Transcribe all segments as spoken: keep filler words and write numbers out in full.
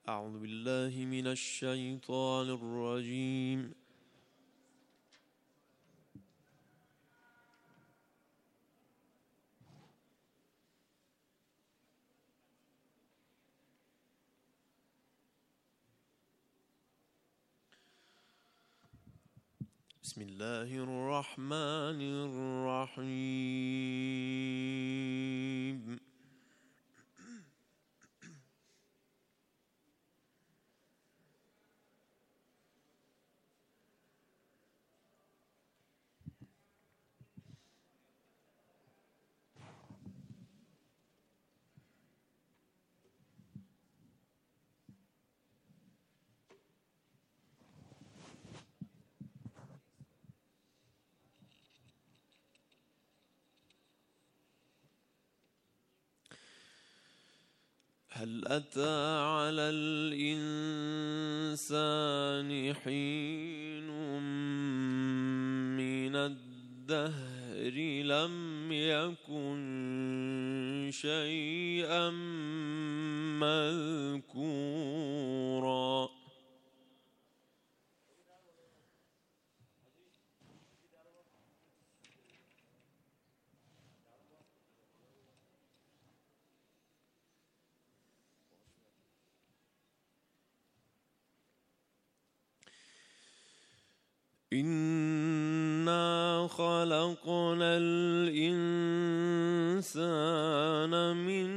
أعوذ بالله من الشيطان الرجيم. بسم الله الرحمن الرحيم. هل أتى على الإنسان حين من الدهر لم يكن شيئا مذكورا إنا خلقنا الإنسان من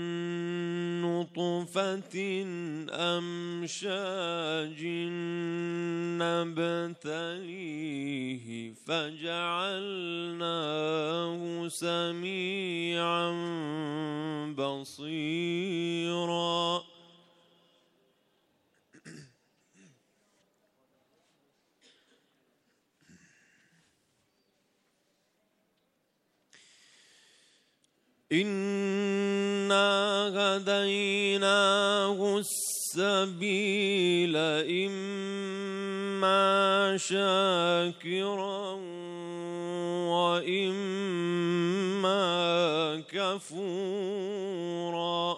نطفة أمشاج نبتليه فجعلناه سميعا بصيرا إنا هديناه السبيل إما شاكرا وإما كفورا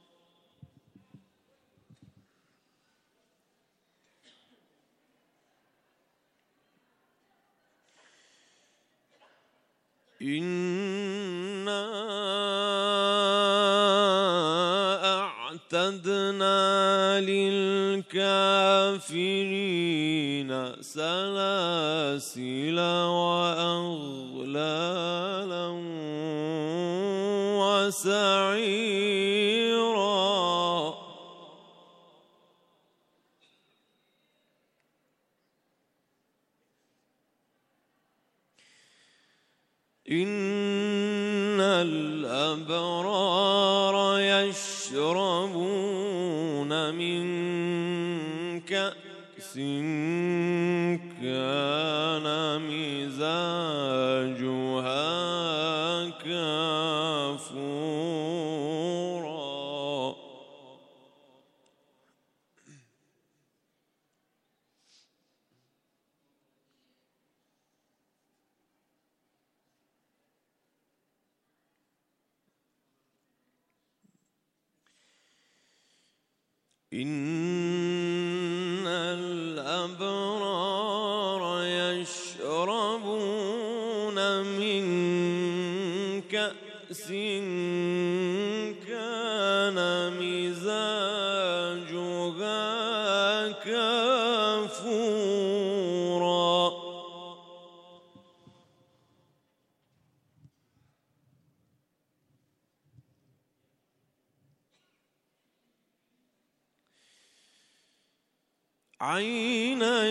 إنا أعتدنا للكافرين سلاسل وأغلالا وسعيرا إن الأبرار يشربون من كأس كان مزاجها كافورا إن الأبرار يشربون من كأس كان مزاجها كافورا عينا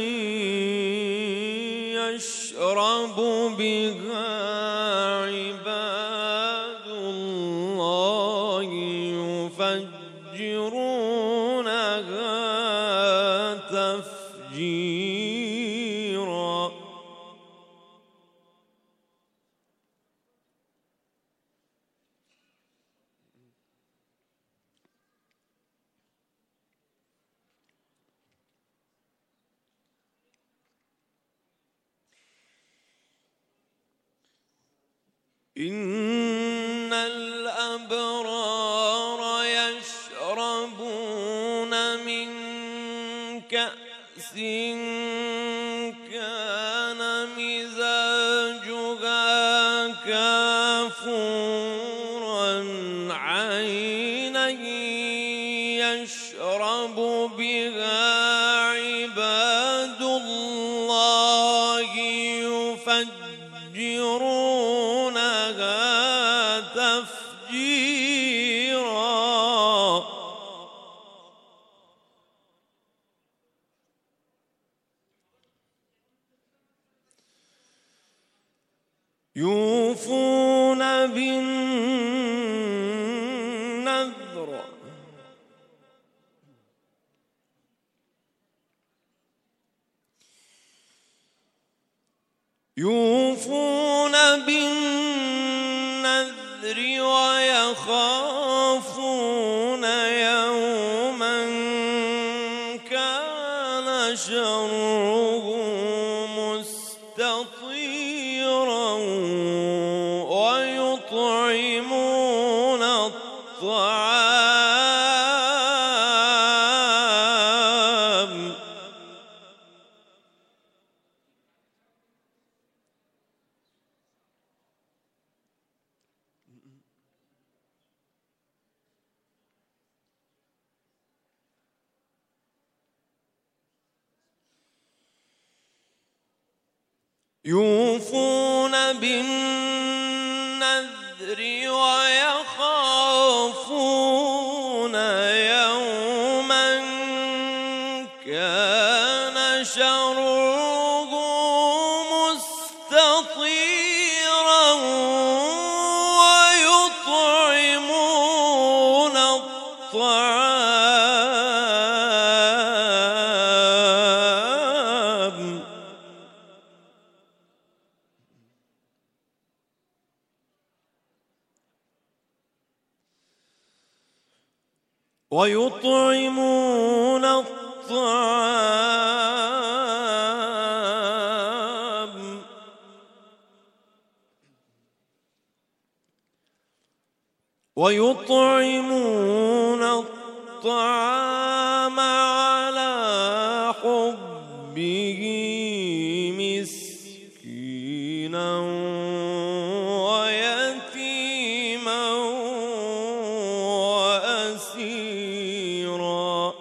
يشرب بها عباد الله يفجرونها تفجيرا إن الأبرار يشربون من كأس كان مزاجها كافورا عينا يشرب بها عباد الله يفجرونها تفجيرا. يوفون بالنذر يوفون بالنذر ويخافون يوما كان شره مستطيرا ويطعمون الطعام يوفون بالنذر ويخافون يوما كان شره مستطيرا ويطعمون الطعام ويطعمون الطعام ويطعمون الطعام على حبه مسكينا ويتيما وأسيرا.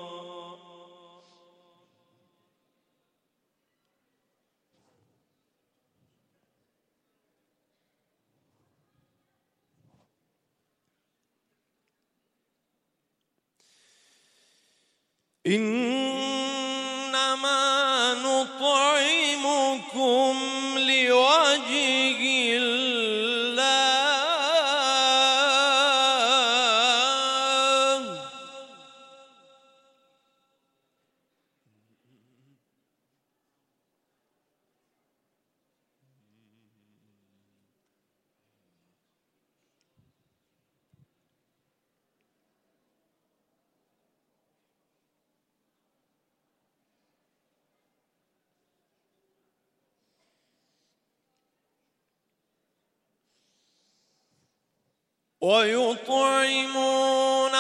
إنما نطعمكم لوجه الله ويطعمون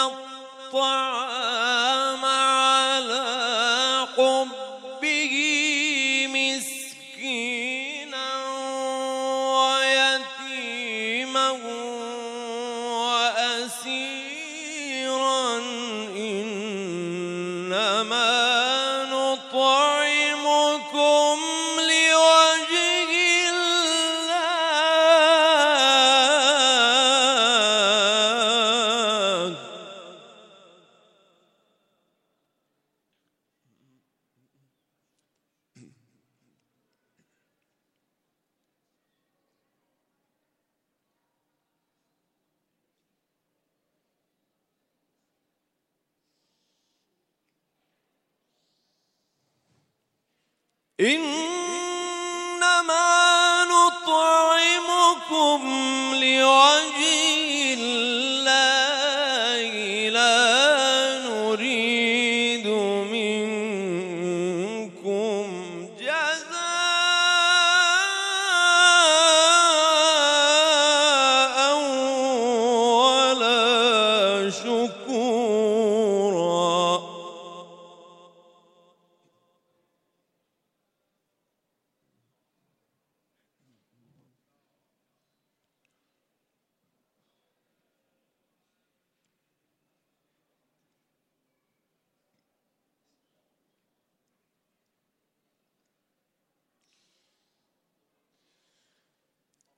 الطعام على حبه مسكينا ويتيما وأسيرا. إنما نطعمكم لوجه الله إنما نطعمكم لوجه الله لا نريد منكم جزاء ولا شكورا.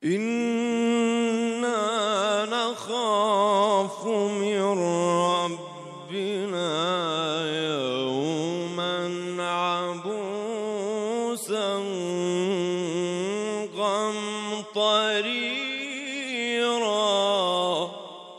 إنا نخاف من ربنا يوما عبوسا قمطريرا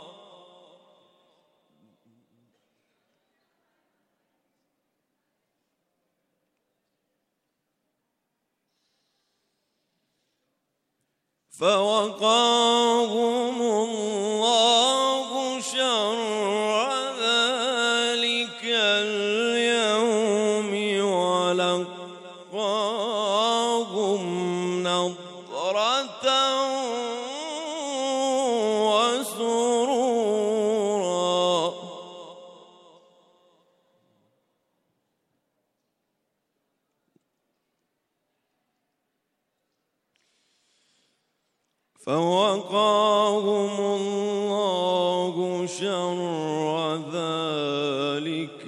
فوقاهم الله شر ذلك اليوم ولقاهم نضرة وسرورا فوقاهم الله شر ذلك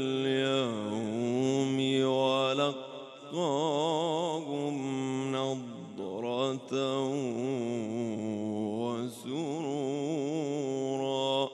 اليوم ولقاهم نضرة وسرورا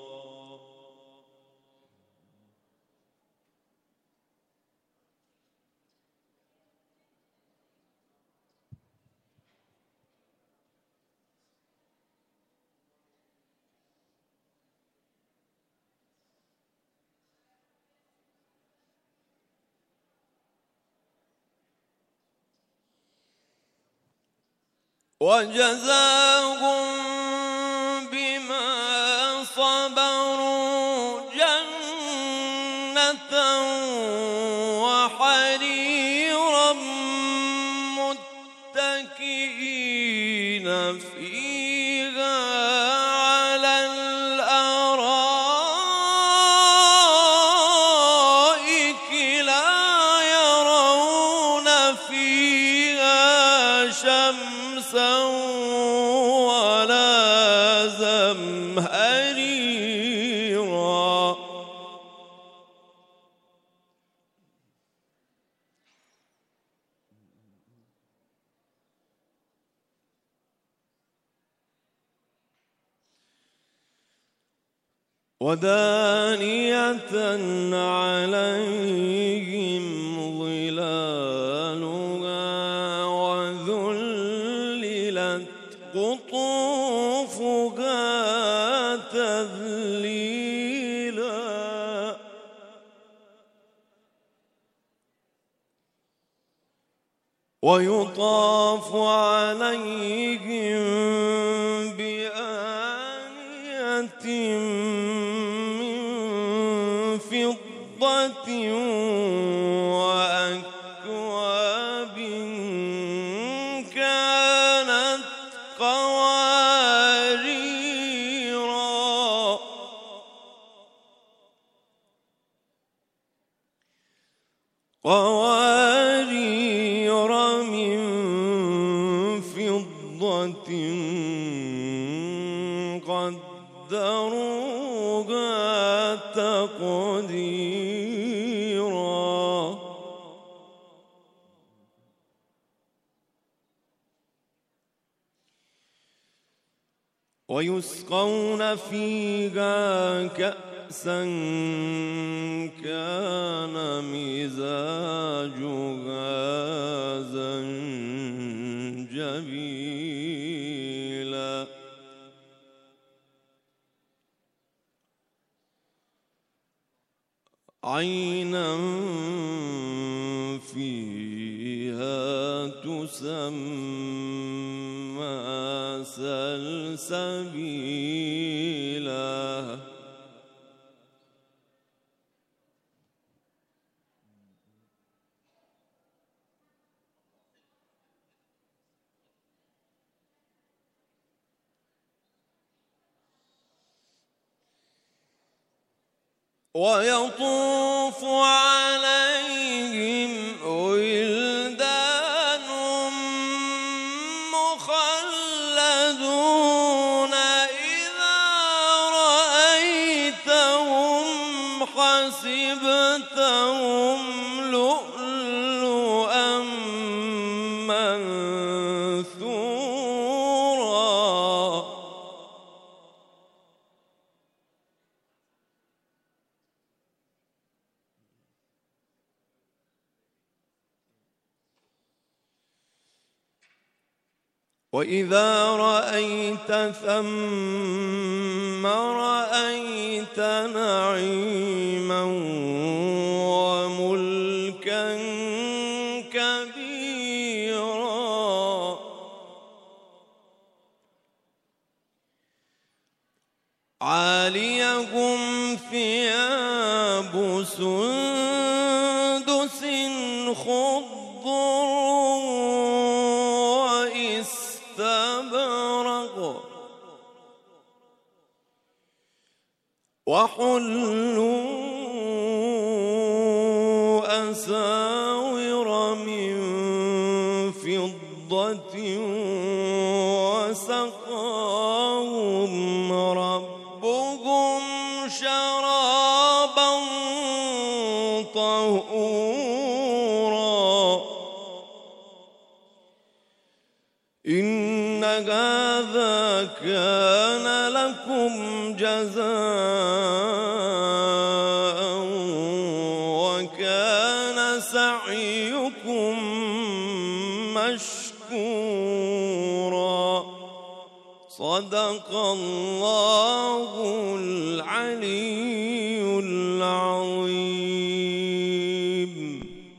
وجزاهم بما صبروا جنة وحريرا متكئين فيها على الأرائك لا يرون فيها شمسا ولا زمهريرا ودانية عليهم ظلالها وذللت قطوفها تذليلا ويطاف عليهم بآنية من فضة وأكواب كانت قواريرا قوارير من فضة قدروها تقديرا ويسقون فيها كأسا كان مزاجها زنجبيلا عينا فيها تسمى سلسبيلا ويطوف عليهم ولدان مخلدون إذا رأيتهم حسبتهم لؤلؤا منثورا وإذا رأيت ثم رأيت نعيما وملكا كبيرا عاليهم ثياب سندس خضر واستبرق وحلوا أساور من فضة وسقاهم ربهم شرابا طهورا إن هذا كان لكم جزاء وكان سعيكم مشكورا صدق الله العلي العظيم.